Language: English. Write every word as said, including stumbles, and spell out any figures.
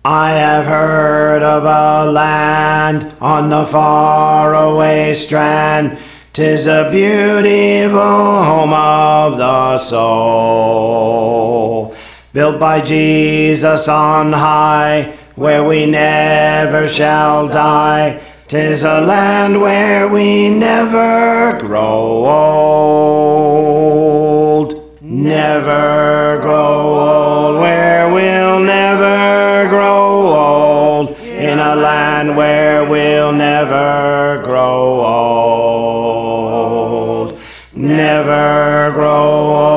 I have heard of a land on the faraway strand. 'Tis a beautiful home of the soul, built by Jesus on high, where we never shall die. 'Tis a land where we never grow old, never grow old, where we'll never grow old, in a land where we'll never grow old, never grow old.